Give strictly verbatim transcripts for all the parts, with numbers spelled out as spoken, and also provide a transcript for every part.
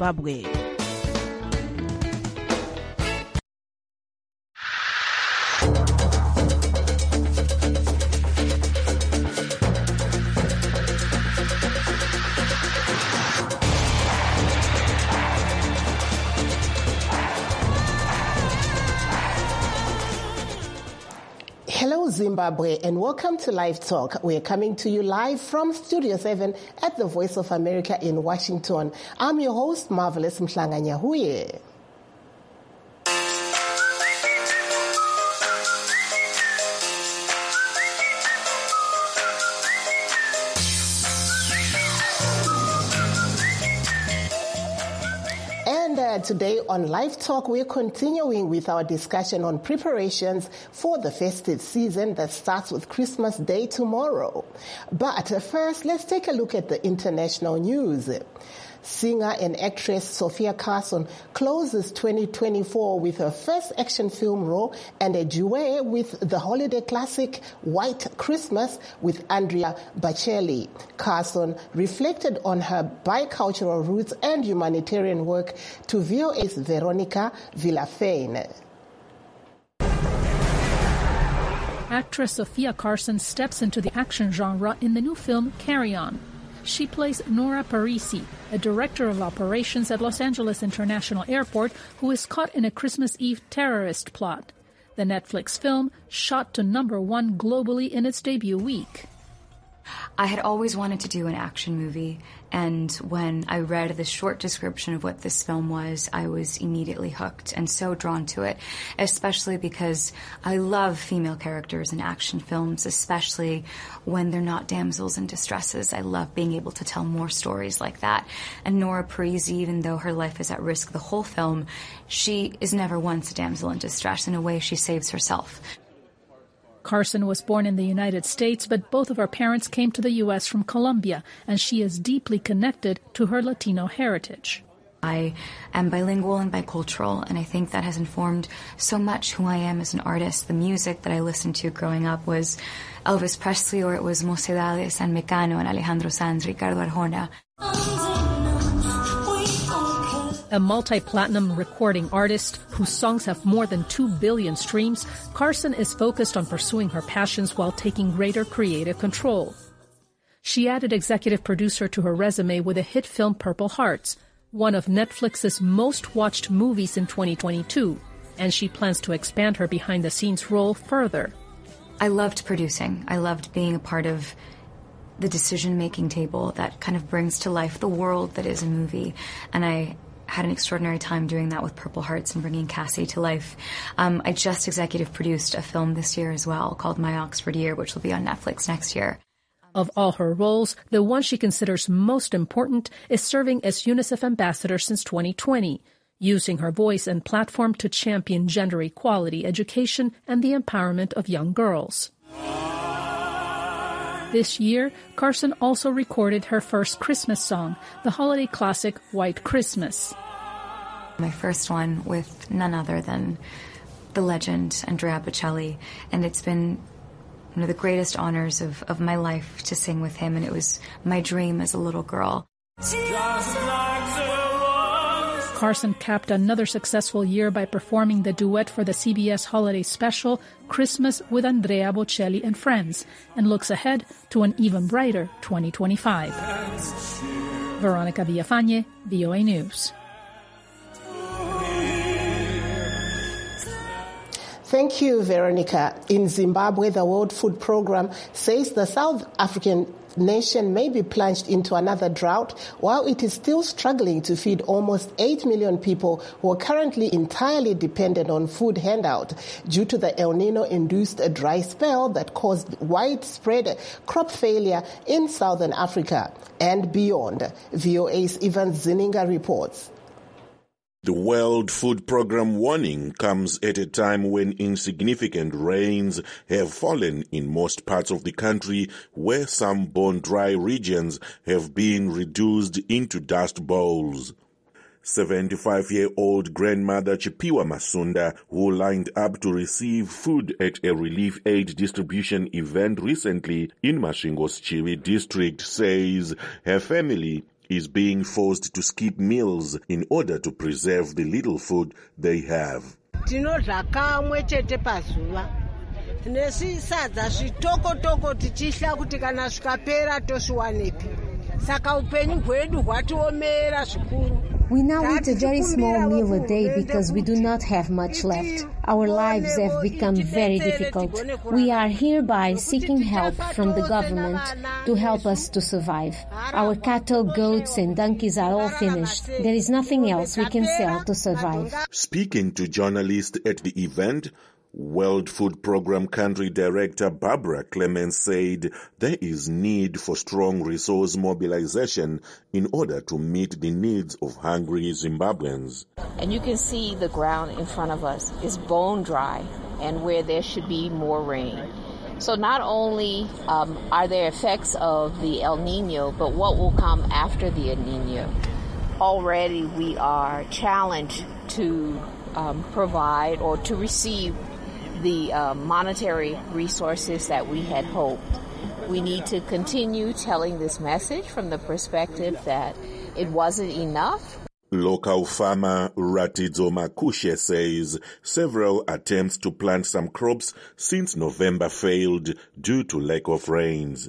Zimbabwe. Hello Zimbabwe and welcome to Live Talk. We're coming to you live from Studio seven at the Voice of America in Washington. I'm your host, Marvelous Mhlanganyahuye. Today on Live Talk, we're continuing with our discussion on preparations for the festive season that starts with Christmas Day tomorrow. But first, let's take a look at the international news. Singer and actress Sofia Carson closes twenty twenty-four with her first action film role and a duet with the holiday classic White Christmas with Andrea Bocelli. Carson reflected on her bicultural roots and humanitarian work to V O A's Veronica Villafain. Actress Sofia Carson steps into the action genre in the new film Carry On. She plays Nora Parisi, a director of operations at Los Angeles International Airport who is caught in a Christmas Eve terrorist plot. The Netflix film shot to number one globally in its debut week. I had always wanted to do an action movie, and when I read the short description of what this film was, I was immediately hooked and so drawn to it, especially because I love female characters in action films, especially when they're not damsels in distresses. I love being able to tell more stories like that. And Nora Parisi, even though her life is at risk the whole film, she is never once a damsel in distress. In a way, she saves herself. Carson was born in the United States, but both of her parents came to the U S from Colombia, and she is deeply connected to her Latino heritage. I am bilingual and bicultural, and I think that has informed so much who I am as an artist. The music that I listened to growing up was Elvis Presley, or it was Mocedades, San Mecano, and Alejandro Sanz, Ricardo Arjona. A multi-platinum recording artist whose songs have more than two billion streams, Carson is focused on pursuing her passions while taking greater creative control. She added executive producer to her resume with a hit film Purple Hearts, one of Netflix's most watched movies in twenty twenty-two, and she plans to expand her behind-the-scenes role further. I loved producing. I loved being a part of the decision-making table that kind of brings to life the world that is a movie, and I had an extraordinary time doing that with Purple Hearts and bringing Cassie to life. Um, I just executive produced a film this year as well called My Oxford Year, which will be on Netflix next year. Of all her roles, the one she considers most important is serving as UNICEF ambassador since twenty twenty, using her voice and platform to champion gender equality, education, and the empowerment of young girls. This year, Carson also recorded her first Christmas song, the holiday classic White Christmas. My first one with none other than the legend, Andrea Bocelli, and it's been one of the greatest honors of, of my life to sing with him, and it was my dream as a little girl. Carson capped another successful year by performing the duet for the C B S holiday special, Christmas with Andrea Bocelli and Friends, and looks ahead to an even brighter twenty twenty-five. Veronica Villafañe, V O A News. Thank you, Veronica. In Zimbabwe, the World Food Programme says the South African nation may be plunged into another drought while it is still struggling to feed almost eight million people who are currently entirely dependent on food handout due to the El Nino-induced dry spell that caused widespread crop failure in southern Africa and beyond. V O A's Ivan Zininga reports. The World Food Programme warning comes at a time when insignificant rains have fallen in most parts of the country, where some bone-dry regions have been reduced into dust bowls. seventy-five-year-old grandmother Chipiwa Masunda, who lined up to receive food at a relief aid distribution event recently in Masvingo's Chiwi district, says her family is being forced to skip meals in order to preserve the little food they have. Tinodla kamwe chete pazuva. Tinesisadza zvitoko-toko tichihla kuti kana zvikapera toshiwanepi. Saka upenyu hwedu hwatiomera zvikuru. We now eat a very small meal a day because we do not have much left. Our lives have become very difficult. We are hereby seeking help from the government to help us to survive. Our cattle, goats and donkeys are all finished. There is nothing else we can sell to survive. Speaking to journalists at the event, World Food Programme Country Director Barbara Clemens said there is need for strong resource mobilization in order to meet the needs of hungry Zimbabweans. And you can see the ground in front of us is bone dry and where there should be more rain. So not only um, are there effects of the El Nino, but what will come after the El Nino. Already we are challenged to um, provide or to receive the uh, monetary resources that we had hoped. We need to continue telling this message from the perspective that it wasn't enough. Local farmer Ratidzo Makushe says several attempts to plant some crops since November failed due to lack of rains.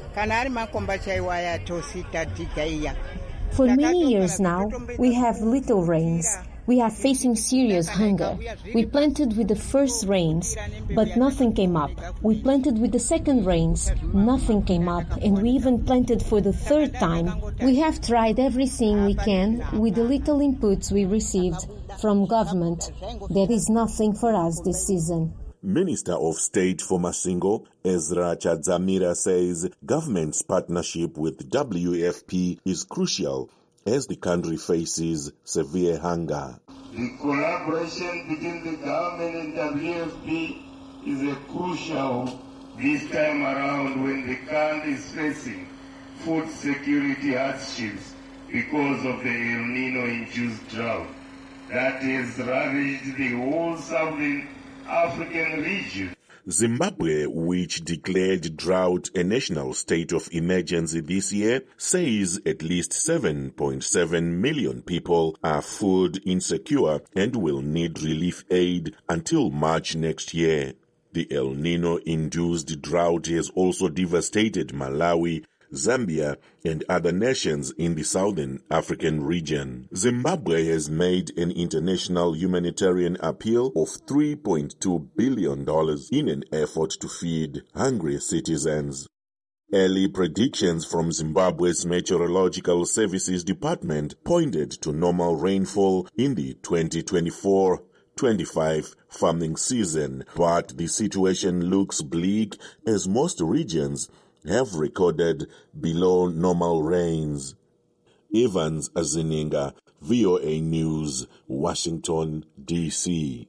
For many years now, we have little rains. We are facing serious hunger. We planted with the first rains, but nothing came up. We planted with the second rains, nothing came up, and we even planted for the third time. We have tried everything we can with the little inputs we received from government. There is nothing for us this season. Minister of State for Masingo, Ezra Chadzamira, says government's partnership with W F P is crucial as the country faces severe hunger. The collaboration between the government and W F P is a crucial this time around when the country is facing food security hardships because of the El Nino-induced drought that has ravaged the whole southern African region. Zimbabwe, which declared drought a national state of emergency this year, says at least seven point seven million people are food insecure and will need relief aid until March next year. The El Nino-induced drought has also devastated Malawi, Zambia, and other nations in the southern African region. Zimbabwe has made an international humanitarian appeal of three point two billion dollars in an effort to feed hungry citizens. Early predictions from Zimbabwe's Meteorological Services Department pointed to normal rainfall in the twenty twenty-four twenty-five farming season, but the situation looks bleak as most regions have recorded below normal rains. Evans Azininga, V O A News, Washington, D C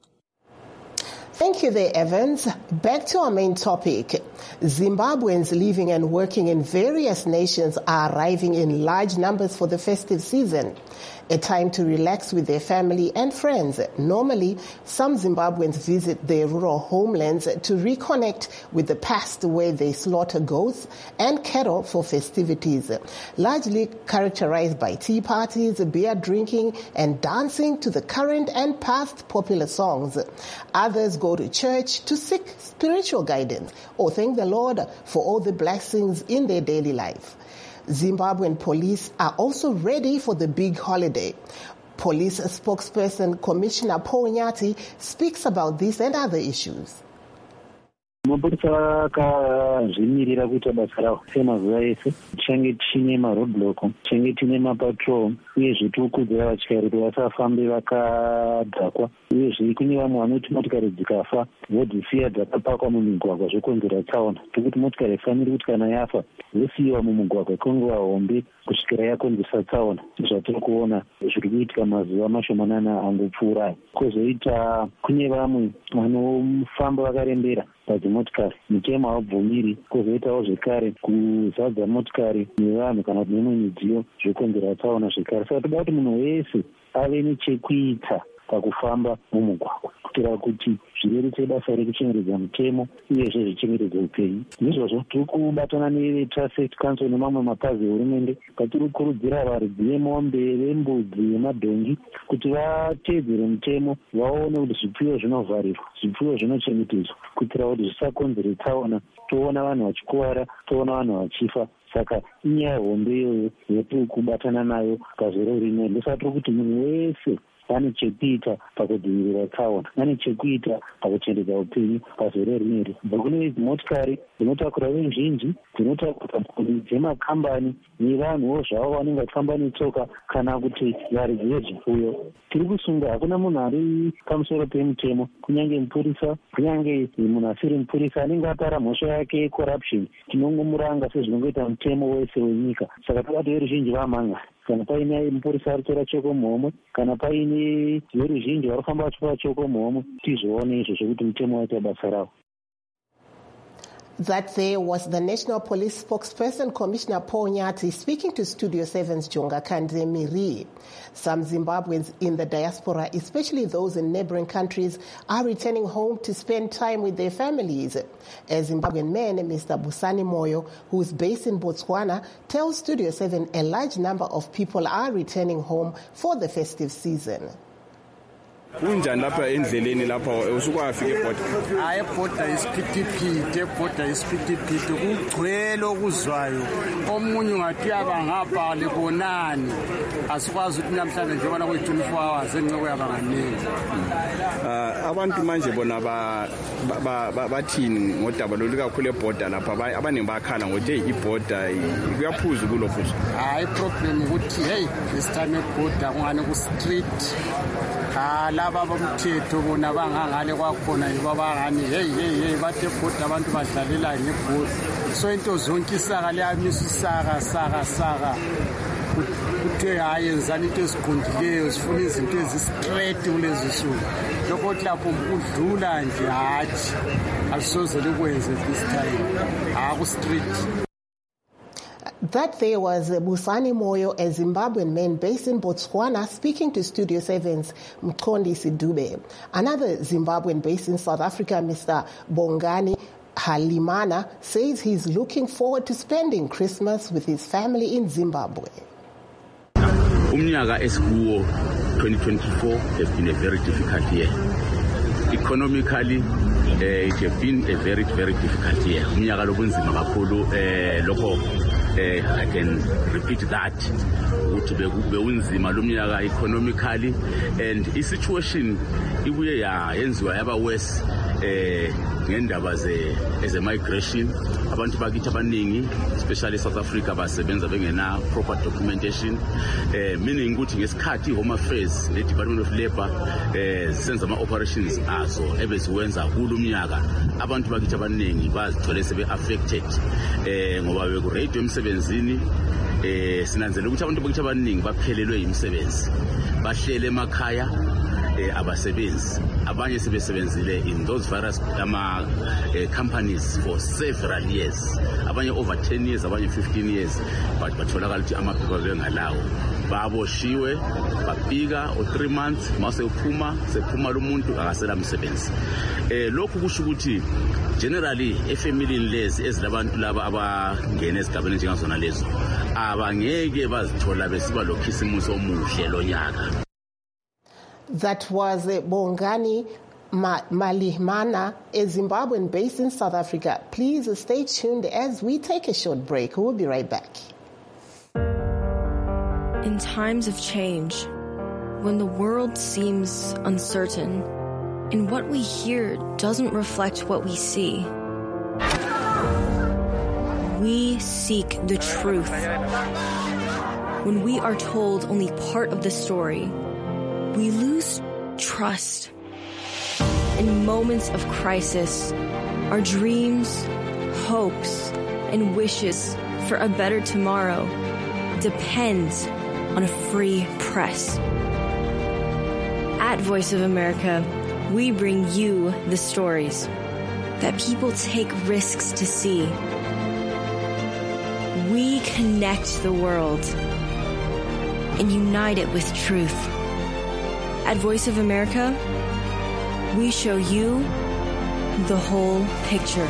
Thank you there, Evans. Back to our main topic. Zimbabweans living and working in various nations are arriving in large numbers for the festive season, a time to relax with their family and friends. Normally, some Zimbabweans visit their rural homelands to reconnect with the past where they slaughter goats and cattle for festivities, largely characterized by tea parties, beer drinking, and dancing to the current and past popular songs. Others go to church to seek spiritual guidance or thank the Lord for all the blessings in their daily life. Zimbabwean police are also ready for the big holiday. Police spokesperson Commissioner Paul Nyati speaks about this and other issues. Mapurisa vakazvimirira kuita basa ravo semazuva ese. Tichange tine maroadblock, tichange tine mapatrol, uyezve tikukudzira vatyairi kuti vasafambe vakadhakwa. Uyezve kune vamwe vanoti motikari dzikafa vodzisiya dzakapakwa mumigwagwa zvokonzera tsaona. Tokuti motikari ifaniri kuti kana yafa yosiyiwa mumugwagwa kwenguva hombe kusvikira yakonzesa tsaona. Zvatiri kuona zviri kuitika mazuva mashomanana angopfuura. Kwozoita kune vamwe vanofamba vakarembera padzimotikari, mitemo havabvumiri. Kwozoitawo zvekare kuzadza motikari nevanhu kana kuti nemwe midziyo zvokonzera tsaona zvekare. Saka toda kuti munhu wese ave nechekuita pakufamba mumugwagwa. kuitira kuti zvireretse basa rekuchengetedza mutemo uyezve zvichengetedze upenyu. Izvozvo tiri kubatana neTraffic Council nemamwe mapazi ehurumende patiri kukurudzira varidzi vemombe, vembudzi, vemadhongi kuti vateedzere mutemo, vaone kuti zvipfuyo zvinovharirwa, zvipfuyo zvinochengetedzwa kuitira kuti zvisakonzere tsaona, toona vanhu vachikuwara, toona vanhu vachifa. Saka inyaya hombe iyoyo yatiri kubatana nayo pazore rino. Ndosatiri kuti munhu wese ane chekuita pakudzivirira tsaona, ane chekuita pakuchengetedza upenyu pazore rineri. Kubva kune motikari dzinotakura veruzhinji, dzinotakura mhuri dzemakambani nevanhuwo zvavo vanenge vachifamba netsoka kana kuti varidzi vezvipfuyo. Tiri kusunga hakuna munhu ari pamusoro pemutemo, kunyange mupurisa, kunyange munhu asiri mupurisa anenge apara mhosva yake yecorruption, tinongomuranga sezvinongoita mutemo wese wenyika. Saka tobati veruzhinji vamhanga, kana paine mupurisa aritora choko muhomwe, kana paine veruzhinji varifamba vachitora choko muhomwe, tizvione izvozvo kuti mutemo waita basa ravo. That there was the National Police spokesperson, Commissioner Paul Nyati, speaking to Studio seven's Jonga Kande Miri. Some Zimbabweans in the diaspora, especially those in neighboring countries, are returning home to spend time with their families. A Zimbabwean man, Mister Busani Moyo, who is based in Botswana, tells Studio seven a large number of people are returning home for the festive season. Unjani lapha endleleni lapha usukufika eBoda? Hayi eBoda isiphithiphithi, eBoda isiphithiphithi kugcwele okuzwayo. Omunye ungathi abangapha lebonani. Asikwazi ukuthi namhlanje nje bona kuyi-twenty-four hours enceke yabanganingi. Ah abantu manje bona ba bathini ngodaba lolu kakhulu eBoda lapha abaningi bakhala ngothi hey iBoda kuyaphuza kulo futhi. Hayi problem ukuthi hey this time eBoda kungani ku street. Ah laba bomthetho bona bangangale kwakhona yibabangani hey hey hey bathe eBoda abantu badlalela ngeBoda. So into zonke isaka liyamisa isaka saka saka. Kuthe hayi yenzani into eziqondileyo, sifuna izinto ezistraight kulezi suku. Lokho lapho udlula nje hathi asisoze likwenze this time. Ha ku street. That there was Busani Moyo, a Zimbabwean man based in Botswana, speaking to Studio seven's Mkondi Sidube. Another Zimbabwean based in South Africa, Mister Bongani Halimana, says he's looking forward to spending Christmas with his family in Zimbabwe. Umnyaka esikuwo twenty twenty-four has been a very difficult year. Economically, uh, it has been a very, very difficult year. Umnyaka lobunzima kakhulu lokho Uh, I can repeat that ukuthi bekunzima lomnyaka economically, and the situation ibuye yenziwa yaba worse eh ngendaba ze as a migration. Abantu bakithi abaningi especially South Africa basebenza bengena proper documentation, eh meaning ukuthi ngesikhathi Home Affairs ne Department of Labour eh senza ama operations aso ebeziwenza kulomnyaka, abantu bakithi abaningi bazithole sebe affected eh ngoba beku radio emsebenzini. Eh sinanzela ukuthi abantu bakithi abaningi baphelelwe imisebenzi, bahlele emakhaya eh abasebenzi, abanye sebesebenzile in those various ama uh, companies for several years, abanye over ten years, abanye fifteen years, but batholakala ukuthi amaphepha bengalawo, baboshiwe babika o three months mase uphuma sephuma lo muntu akasela umsebenzi. Eh lokhu kusho ukuthi generally efamily lezi ezilabantu laba abangena esigabeni njengazona lezo abangeke bazithola besiba lokhisimuso omuhle lonyaka. That was Bongani Malimana, a Zimbabwean based in South Africa. Please stay tuned as we take a short break. We'll be right back. In times of change, when the world seems uncertain and what we hear doesn't reflect what we see, we seek the truth. When we are told only part of the story, we lose trust. In moments of crisis, our dreams, hopes, and wishes for a better tomorrow depend on a free press. At Voice of America, we bring you the stories that people take risks to see. We connect the world and unite it with truth. At Voice of America, We show you the whole picture.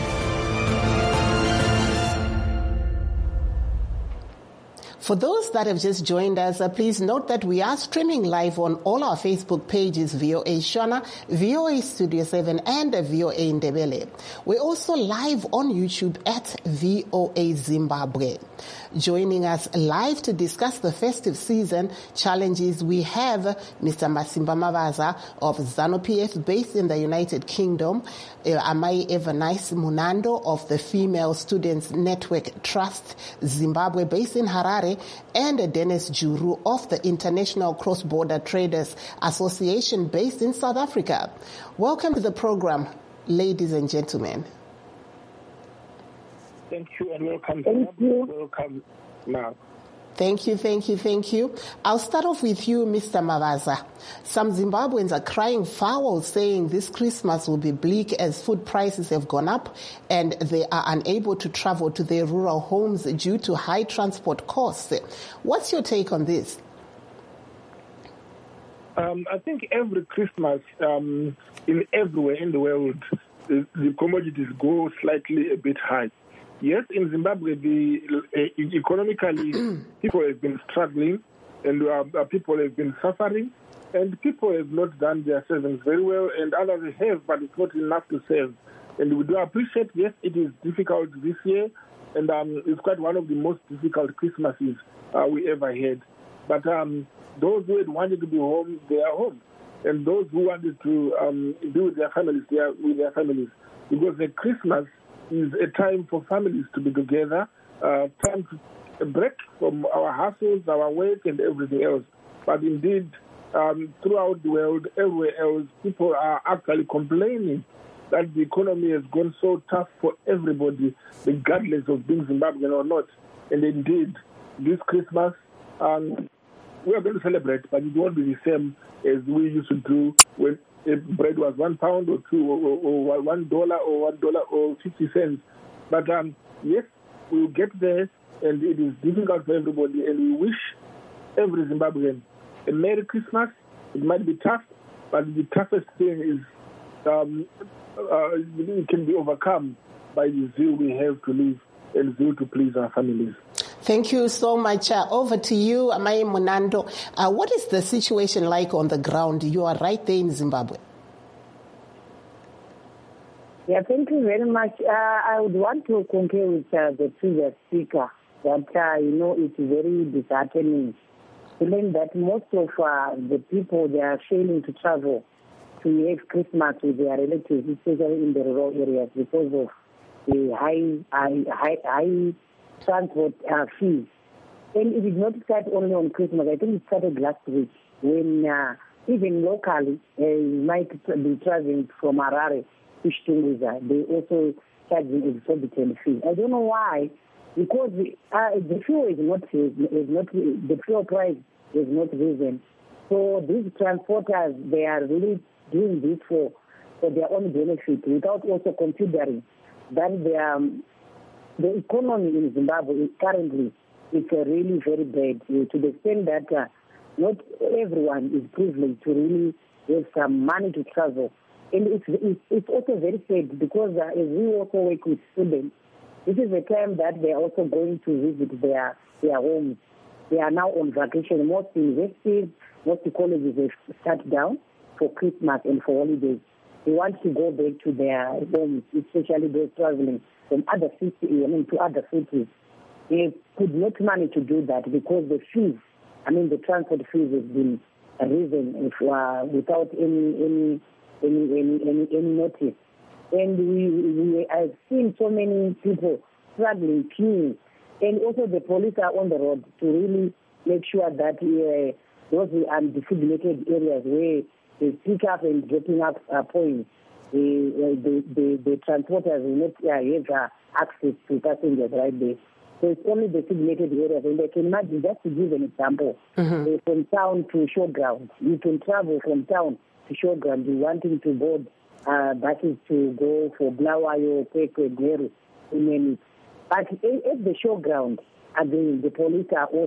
For those that have just joined us, uh, please note that we are streaming live on all our Facebook pages, V O A Shona, V O A Studio seven, and uh, V O A Ndebele. We're also live on YouTube at V O A Zimbabwe. Joining us live to discuss the festive season challenges, we have uh, Mister Masimba Mavaza of ZANU-P F based in the United Kingdom, uh, Amai Evernice Munando of the Female Students Network Trust Zimbabwe based in Harare, and Dennis Juru of the International Cross-Border Traders Association based in South Africa. Welcome to the program, ladies and gentlemen. Thank you and welcome. Thank you. Welcome now. Thank you, thank you, thank you. I'll start off with you, Mister Mavaza. Some Zimbabweans are crying foul, saying this Christmas will be bleak as food prices have gone up and they are unable to travel to their rural homes due to high transport costs. What's your take on this? Um, I think every Christmas, um, in everywhere in the world, the, the commodities go slightly a bit high. Yes, in Zimbabwe, the uh, economically, people have been struggling, and uh, people have been suffering, and people have not done their savings very well, and others have, but it's not enough to save. And we do appreciate, yes, it is difficult this year, and um, it's quite one of the most difficult Christmases uh, we ever had. But um, those who had wanted to be home, they are home, and those who wanted to um, be with their families, they are with their families, because the Christmas is a time for families to be together, uh, time to break from our hustles, our work, and everything else. But indeed, um, throughout the world, everywhere else, people are actually complaining that the economy has gone so tough for everybody, regardless of being Zimbabwean or not. And indeed, this Christmas, um, we are going to celebrate, but it won't be the same as we used to do when if bread was one pound or two or, or, or one dollar or one dollar or fifty cents. But um, yes, we'll get there, and it is difficult for everybody. And we wish every Zimbabwean a Merry Christmas. It might be tough, but the toughest thing is um, uh, it can be overcome by the zeal we have to live and zeal to please our families. Thank you so much. Uh, over to you, Amai Munando. Uh, what is the situation like on the ground? You are right there in Zimbabwe. Yeah, thank you very much. Uh, I would want to concur with uh, the previous speaker that, uh, you know, it's very disheartening to learn that most of uh, the people, they are failing to travel to have Christmas with their relatives, especially in the rural areas, because of the high, high, high, high transport uh, fees. And it did not start only on Christmas. I think it started last week when uh, even locally, uh, you might be traveling from Harare to Shtunguza. They also charge an exorbitant fee. I don't know why, because uh, the fuel is not, is not, the fuel price is not risen. So these transporters, they are really doing this for, for their own benefit without also considering that they are, um, the economy in Zimbabwe is currently it's uh, really very bad uh, to the extent that uh, not everyone is privileged to really have some money to travel. And it's, it's, it's also very sad because uh, as we also work with students, this is the time that they are also going to visit their, their homes. They are now on vacation. Most universities, most colleges have shut down for Christmas and for holidays. They want to go back to their homes, especially those traveling from other cities, I mean, to other cities. They could not manage to do that because the fees, I mean, the transport fees have been risen if, uh, without any any any any any, any notice. And we, we have seen so many people struggling, queuing, and also the police are on the road to really make sure that uh, those undesignated areas where they pick up and dropping up uh, points, the, the, the, the transporters will not uh, have uh, access to passengers right there. So it's only the designated areas. And I can imagine, just to give an example, mm-hmm. uh, from town to showground. You can travel from town to showground. You're wanting to board uh, buses to go for Blawayo, Kwekwe, Gweru, in many. But at the showground, again, the police are also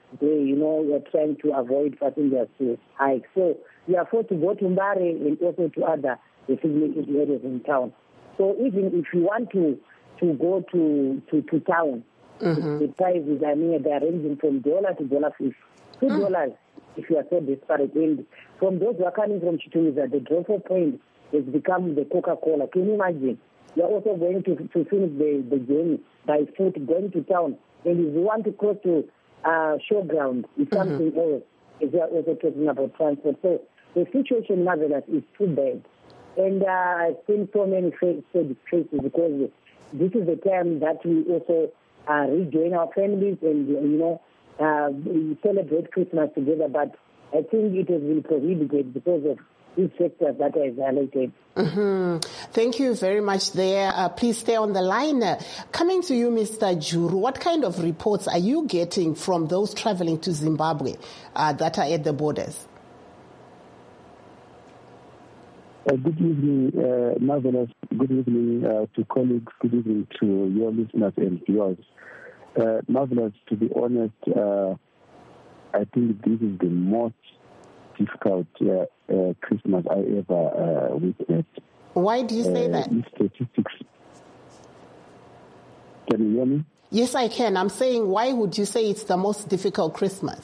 they, you know, were trying to avoid passengers to hike. So we are forced to go to Mbare and also to other designated areas in town. So even if you want to, to go to, to, to town, mm-hmm. the prices are near, they are ranging from dollar to dollar fifty. Two dollars mm. if you are so desperate. And from those who are coming from Chituza, the drop-off point has become the Coca-Cola. Can you imagine? You are also going to, to finish the, the journey by foot, going to town. And if you want to cross to uh, showground, it's something mm-hmm. else. If you are also talking about transport. So the situation in Marvelous is too bad. And uh, I've seen so many faces because this is the time that we also uh, rejoin our families and, you know, uh, we celebrate Christmas together. But I think it has been prohibited because of these sectors that are highlighted. Mm-hmm. Thank you very much there. Uh, please stay on the line. Uh, coming to you, Mister Juru, what kind of reports are you getting from those traveling to Zimbabwe uh, that are at the borders? Uh, good evening, uh, Marvelous. Good evening uh, to colleagues. Good evening to your listeners and viewers. Uh, Marvelous, to be honest, uh, I think this is the most difficult uh, uh, Christmas I ever uh, witnessed. Why do you say uh, that? Statistics. Can you hear me? Yes, I can. I'm saying, why would you say it's the most difficult Christmas?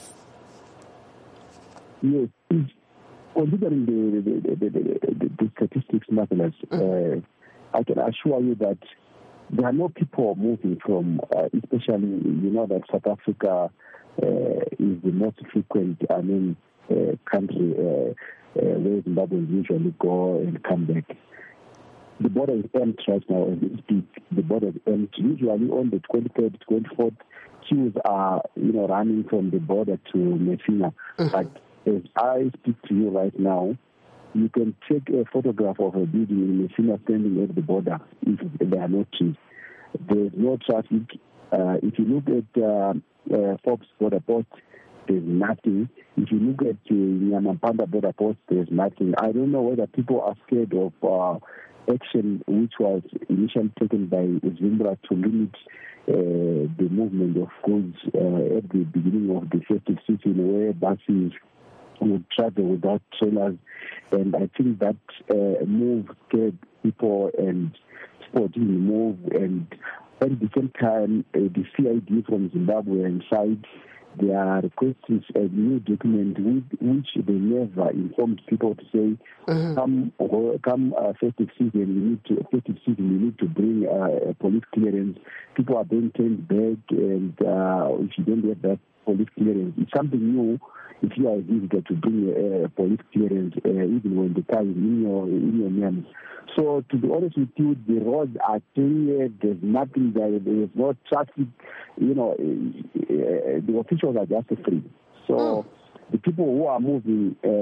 Yes. Considering the, the, the, the, the, the statistics, Marvelous, mm-hmm. uh, I can assure you that there are no people moving from, uh, especially, you know, that South Africa uh, is the most frequent, I mean, uh, country uh, uh, where Zimbabweans usually go and come back. The border is empty right now as we speak. The border is empty. Usually on the twenty-third, twenty-fourth, queues are, you know, running from the border to Messina. Mm-hmm. But as I speak to you right now, you can take a photograph of a building in Messina standing at the border if there are no trees. There's no traffic. Uh, if you look at uh, uh, Forbes border post, there's nothing. If you look at the uh, Nyamapanda border post, there's nothing. I don't know whether people are scared of uh, action which was initially taken by Zimbra to limit uh, the movement of goods uh, at the beginning of the festive season, where buses would travel without trailers. And I think that uh, move scared people and people didn't move. And at the same time, uh, the C I D from Zimbabwean side, they are requesting a new document with, which they never informed people to say, mm-hmm. come come uh, festive season, we need to festive season, we need to bring uh, a police clearance. People are being turned back, and uh, if you don't get that police clearance, it's something new. If you are a visitor, to bring a, a police clearance, uh, even when the car is in your in your name. So, to be honest with you, the roads are clear. There's nothing there. There's no traffic. You know, uh, the officials are just free. So, mm. the people who are moving, uh,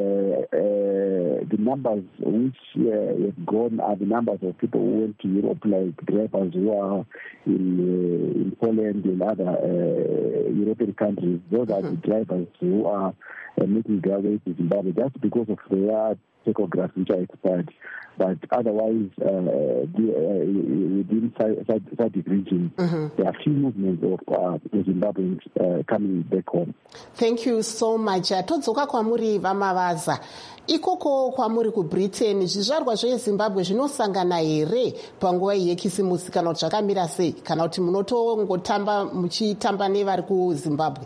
uh, the numbers which uh, have gone are the numbers of people who went to Europe, like drivers who are in, uh, in Poland and other uh, European countries. Those mm-hmm. are the drivers who are uh, making their way to Zimbabwe just because of their tachographs which are expired. But otherwise, uh, the, uh, within SADC region, mm-hmm. there are few movements of uh, Zimbabweans uh, coming back home. Thank you so much. Todzoka kwamuri vamavaza. Ikoko kwamuri kuBritain, zvizvarwa zveZimbabwe zvinosangana here panguva yekisimusi kana kuti zvakamira sei, kana kuti munotongotamba muchitamba nevari kuZimbabwe?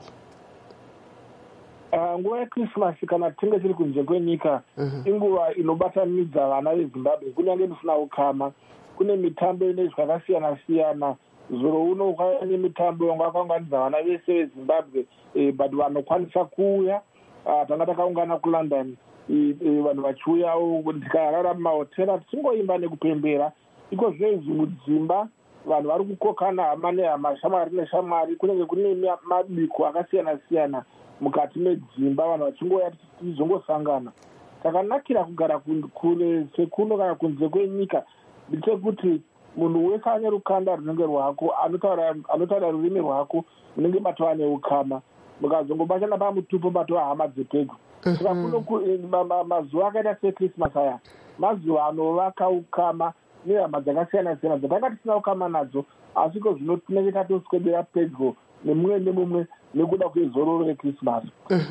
Uh, nguva yeChristmas kana tinge tiri kunze kwenyika inguva inobatanidza vana veZimbabwe kunyange musina ukama. Kune mitambo inoitwa yakasiyana siyana. Zuro uno kwava nemitambo yanga yakaunganidza vana vese veZimbabwe, eh, but vanokwanisa kuuya. Uh, tanga takaungana kuLondon, eh, eh, vanhu vachiuyawo tikarara mumahotera tichingoimba nekupembera. Iko zvezvi mudzimba vanhu vari kukokana hama nehama, shamwari neshamwari, kunenge kune mabiko akasiyana siyana mukati medzimba, vanhu vachingoya tizongosangana. Takanakira kugara kure sekuno kana kunze kwenyika ndechekuti munhu wese ane rukanda runenge rwako, anotaura rurimi rwako, munenge matova neukama. Mukazongobatana pamutupo matova hama dzepedyo. Saka kuno mazuva akaita seChristmas aya mazuva anovaka ukama nehama dzakasiyana siyana dzatanga tisina ukama nadzo, asi ko zvino tinenge tatoswedera pedyo nemumwe nemumwe nekuda kwezororo rekrismas.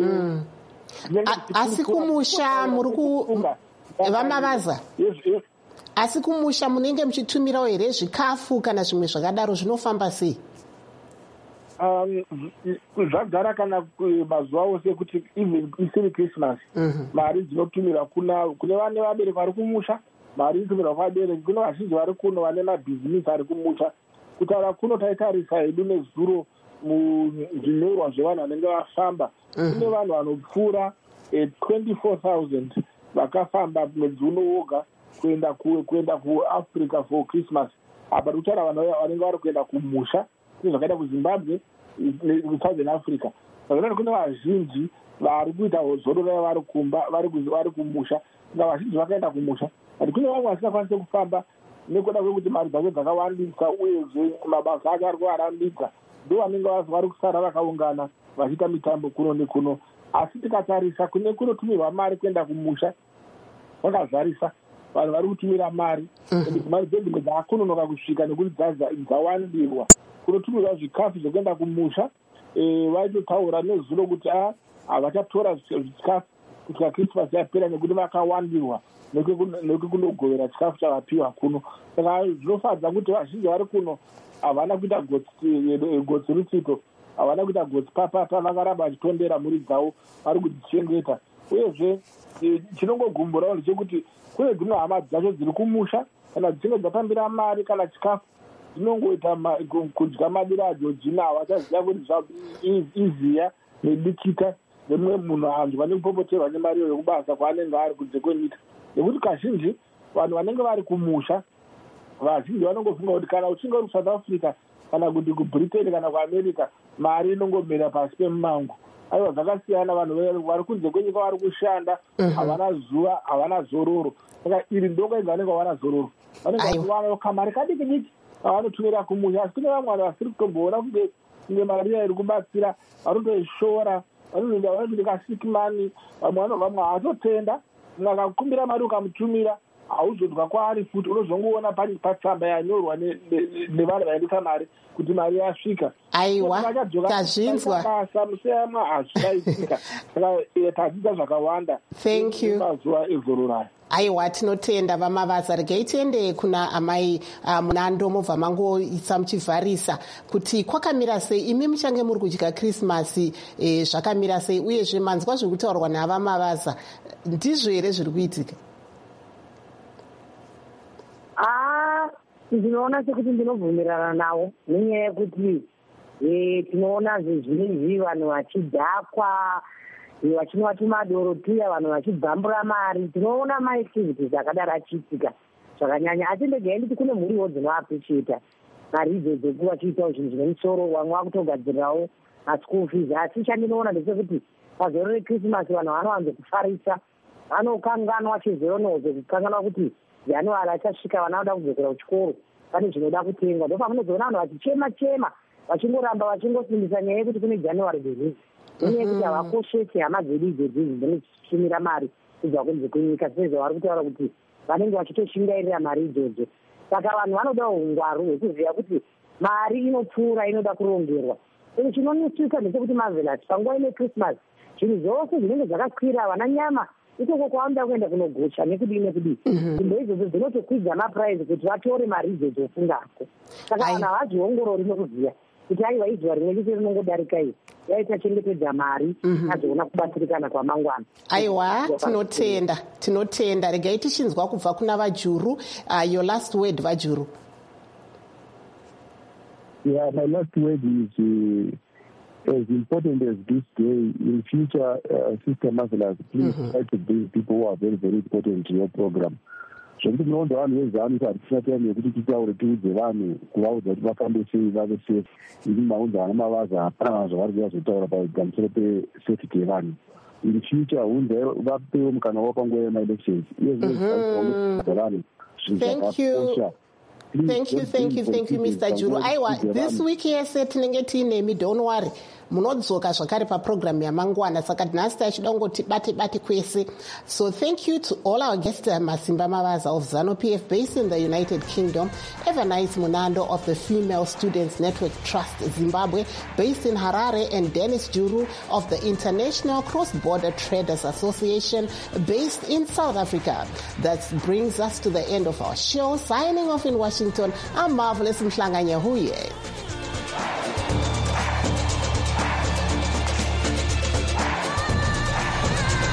Asi kumusha muri kuvamavaza asi kumusha munenge muchitumirawo here zvikafu kana zvimwe zvakadaro zvinofamba sei? Zvagara kana mazuva ose kuti even isiri Christmas mari dzinotumira kune vane vabereki vari kumusha, mari inotumirwa kuvabereki, kune vazhinji vari kuno vane mabhizinisi ari kumusha. Kutaura kuno taitarisa hedu nezuro muzvinyorwa zvevanhu vanenge vafamba, kune vanhu vanopfuura twenty-four thousand vakafamba mwedzi uno woga kuenda kuenda kuAfrica for Christmas. Apa kutaura vanhu vanenge vari kuenda kumusha zvakaita kuZimbabwe neSouthern Africa. Saka kune vazhinji vari kuita zororo vari kumba vari kumusha, nga vazhinji vakaenda kumusha. Asi kune vamwe vasingakwanisi kufamba nekuda kwekuti mari dzacho dzakawandisa uyezve mabasa acho ari kuvarambidza, ndo vanenge vari kusara vakaungana vachiita mitambo kuno nekuno. Asi tikatarisa kune kunotumirwa mari kuenda kumusha vakazarisa vanhu vari kutumira mari, mari dzedzimwe dzaakunonoka kusvika nekuti dzawandirwa. Kunotumirwa zvikafu zvekuenda kumusha, vaitotaura nezuro kuti a havachatora zvikafu kusvika Christmas yapera nekuti vakawandirwa nekukunogovera chikafu chavapiwa kuno. Saka zvinofadza kuti vazhinji vari kuno havana kuita gotsi rutsito, havana kuita gotsi papata, vakaramba vachitondera mhuri dzavo, vari kudzichengeta. Uyezve chinongogumburawo ndechekuti kune dzimwe hama dzacho dziri kumusha, kana dzichinge dzatambira mari kana chikafu dzinongoita kudya madiro ajojina, havachaziva kuti iziya nedikita nemumwe munhu hanzi vane kupopoterwa nemari yokubasa kwaanenge ari kunze kwenyika. Nekuti kazhinji vanhu vanenge vari kumusha vazhinji vanongofunga kuti kana uchinge uri kuSouth Africa kana kuti kuBritain kana kuAmerica mari inongomera pasi pemumango. Aiwa, zvakasiyana, vanhu vari kunze kwenyika vari kushanda, havana zuva, havana zororo. Saka iri ndokwega vanenge havana zororo, vanenge vana kamari kadiki diki avanotumira kumusha. Asi kune vamwe vanhu vasiri kutomboona kunge kunge mari iya iri kubatsira, vanotoishora, vanotoita kasikimani, vamwe vamwe havatotenda. Mumwe akakumbira mari ukamutumira hauzodwa kwaari futi, unozongoona patsamba yanyorwa nevanhu vaendesa mari kuti mari yasvika. Aiwa, tazvinzwa. Basa museyamwa hazvaitika. Saka tadzidza zvakawanda mazuva ezororayo. Aiwa, tinotenda vamavaza. Regai tiende kuna amai uh, Munando mubva mangoisa muchivharisa kuti kwakamira sei, imi muchange muri kudya Krismasi, eh, zvakamira sei, uyezve manzwa zviri kutaurwa navamavaza, ndizvo here zviri kuitika? Ah, ndinoona sekuti ndinobvumirana nawo, nenyaya yekuti tinoona zvizhinji vanhu vachidhakwa, vachinwa tumadoro tuya, vanhu vachibvambura mari. Tinoona maactivities akadaro achiitika zvakanyanya. Asi ndega nditi kune mhuriwo dzinoappreciata mari idzo dzekuva vachiitawo zvinhu zvine musoro, vamwe vakutogadzirirawo maschool fees. Asi chandinoona ndechekuti pazoro rekrismasi vanhu vanowanzo kufarisa, vanokanganwa chizonozo, kukanganwa kuti January achasvika, vana vanoda kudzokera kuchikoro, pane zvinoda kutengwa. Ndo pamunozoona vanhu vachichema chema, vachingoramba vachingosimbisa nyaya yekuti kune January disease. Nyaya yekuti havakoshesi hama dzedu idzodzi dzinoshumira mari kubva kunze kwenyika, sezvo vari kutaura kuti vanenge vachitoshingairira mari idzodzo. Saka vanhu vanoda ungwaru hwekuziva kuti mari inopfuura, inoda kurongerwa. Chinonetsvika ndechekuti Marvelous, panguva ine Christmas, zvinhu zvose zvinenge zvakakwira, vana nyama ikoko kwavanoda kuenda kunogocha nekudii nekudii. Zvinhu izvozvo dzinotokwidza mapuraizi kuti vatore mari idzodzo fungako. Saka vanhu havazviongorori nekuziva kuti aiwa izuva rimwe chete rinongodarika iyi yaita chengetedza mari azoona kubatsirikana kwamangwana. Aiwa, tinotenda tinotenda. Regai tichinzwa kubva kuna vaJuru. Uh, your last word, vaJuru. Yeah, my last word is uh, as important as this day in future, uh, Sister Marvelous, please mm-hmm. try to bring people who are very very important to your program. Zvekuti munoonza vanhu vezanu kuti hatisina time yekuti titaure tiudze vanhu kuvaudza kuti vafambe sei vave safe. Ini maunza vana mavaza hapana vanhu zvavari kuzotaura pamusoro pesafety yevanhu. In future unzai vapewo mukana wavo panguva yemaelections. Iye zvinoza vanhu Thank you. Thank you, thank you, thank you, Mister Juru. Aiwa, this week yese tinenge tiinemi, don't worry. munodzoka zvakare papurogiramu yamangwana. Saka nhasi tachida kungoti bate bate kwese. So thank you to all our guests, Masimba Mavaza of ZANU-P F based in the United Kingdom, Evanice Munando of the Female Students Network Trust Zimbabwe based in Harare, and Dennis Juru of the International Cross-Border Traders Association based in South Africa. That brings us to the end of our show. Signing off in Washington, I'm Marvelous Mhlanganya Huye.